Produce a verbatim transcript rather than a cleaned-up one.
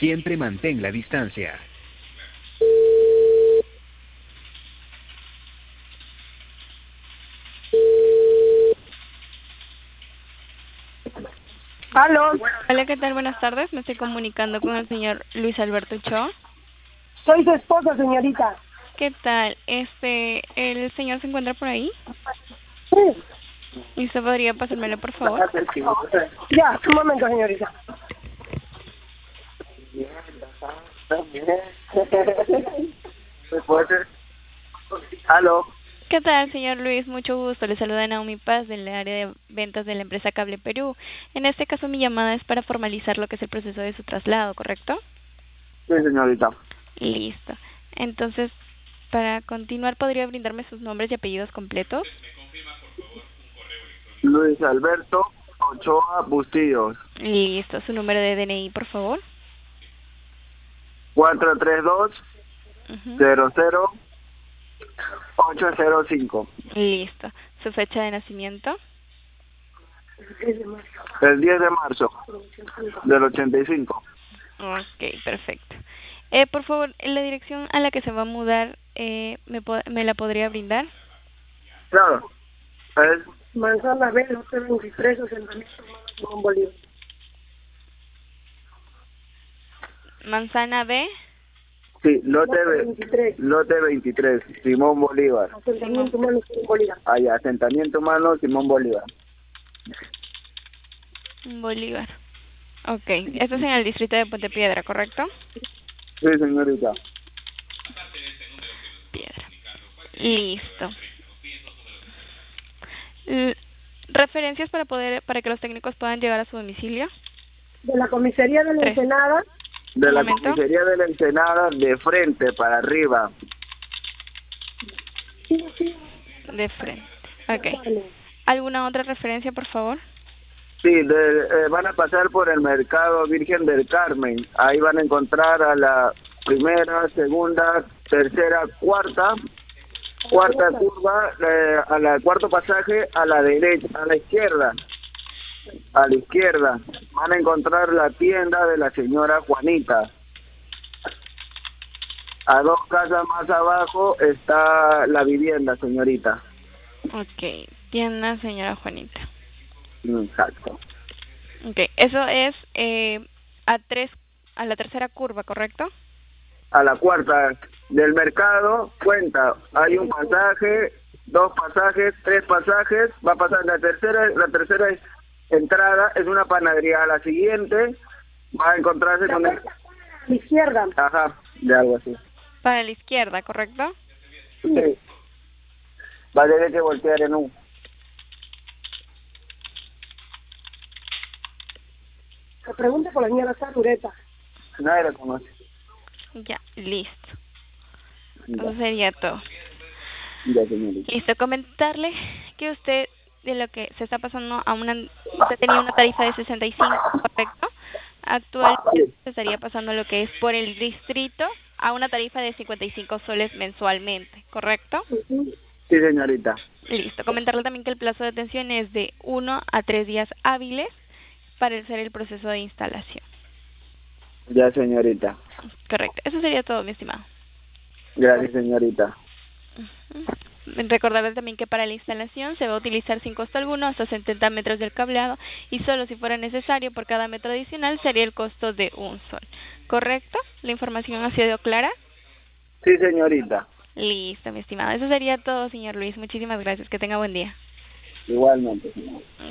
Siempre mantén la distancia. ¿Aló? Hola, ¿qué tal? Buenas tardes. Me estoy comunicando con el señor Luis Alberto Cho. Soy su esposa, señorita. ¿Qué tal? Este, ¿el señor se encuentra por ahí? Sí. ¿Y usted podría pasármelo, por favor? Ya, un momento, señorita. ¿Aló? ¿Qué tal, señor Luis? Mucho gusto. Le saluda Naomi Paz del área de ventas de la empresa Cable Perú. En este caso, mi llamada es para formalizar lo que es el proceso de su traslado, ¿correcto? Sí, señorita. Listo. Entonces, para continuar, ¿podría brindarme sus nombres y apellidos completos? Luis Alberto Ochoa Bustillos. Listo. ¿Su número de D N I, por favor? cuatro tres dos Ujú. cero cero ocho cero cinco. Listo. ¿Su fecha de nacimiento? El diez de marzo del ochenta y cinco. Ok, perfecto. Eh, por favor, la dirección a la que se va a mudar, eh, ¿me, po- ¿me la podría brindar? Claro. Es Manzana B, lote veintitrés, asentamiento Simón Bolívar. Manzana B, Sí, lote, Lote ve- veintitrés. lote veintitrés, Simón Bolívar. Simón Asentamiento humano Simón Bolívar. Allá, asentamiento humano, Simón Bolívar. Bolívar. Ok, esto es en el distrito de Puente Piedra, ¿correcto? Sí, señorita. Piedra. Listo. L- Referencias para poder para que los técnicos puedan llegar a su domicilio. De la comisaría de la Tres. Ensenada, De Un la momento. comisaría de la Ensenada, de frente para arriba. De frente. Ok. vale. ¿Alguna otra referencia, por favor? Sí, de, eh, van a pasar por el mercado Virgen del Carmen. Ahí van a encontrar a la primera, segunda, tercera, cuarta, cuarta curva, eh, a la cuarto pasaje a la derecha, a la izquierda, a la izquierda. Van a encontrar la tienda de la señora Juanita. A dos casas más abajo está la vivienda, señorita. Ok. Tienda, señora Juanita. Exacto. Ok. Eso es eh, a tres, a la tercera curva, ¿correcto? A la cuarta del mercado, cuenta, hay un pasaje, dos pasajes, tres pasajes, va a pasar la tercera, la tercera entrada es una panadería, a la siguiente va a encontrarse con el, A la izquierda. ajá, de algo así. Para la izquierda, ¿correcto? Sí. Va a tener que voltear en un, Se pregunta por la señora Sarureta. nadie lo conoce. Ya, listo. Ya, Eso sería todo. ya, señorita. Listo, comentarle que usted, de lo que se está pasando a una, usted tenía una tarifa de sesenta y cinco, ¿correcto? Actualmente se estaría pasando lo que es por el distrito a una tarifa de cincuenta y cinco soles mensualmente, ¿correcto? Ujú. Sí, señorita. Listo, comentarle también que el plazo de atención es de uno a tres días hábiles para hacer el proceso de instalación. Ya, señorita. Correcto, eso sería todo, mi estimado. Gracias, señorita. Ujú. Recordarles también que para la instalación se va a utilizar sin costo alguno hasta setenta metros del cableado y solo si fuera necesario por cada metro adicional sería el costo de un sol. ¿Correcto? ¿La información ha sido clara? Sí, señorita. Listo, mi estimado. Eso sería todo, señor Luis. Muchísimas gracias. Que tenga buen día. Igualmente, señorita.